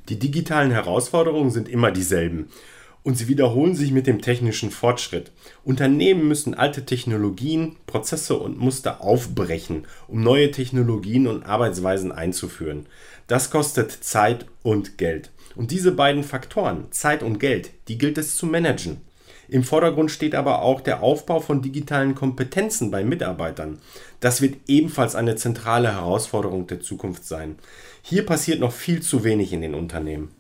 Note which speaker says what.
Speaker 1: Die digitalen Herausforderungen sind immer dieselben und sie wiederholen sich mit dem technischen Fortschritt. Unternehmen müssen alte Technologien, Prozesse und Muster aufbrechen, um neue Technologien und Arbeitsweisen einzuführen. Das kostet Zeit und Geld. Und diese beiden Faktoren, Zeit und Geld, die gilt es zu managen. Im Vordergrund steht aber auch der Aufbau von digitalen Kompetenzen bei Mitarbeitern. Das wird ebenfalls eine zentrale Herausforderung der Zukunft sein. Hier passiert noch viel zu wenig in den Unternehmen.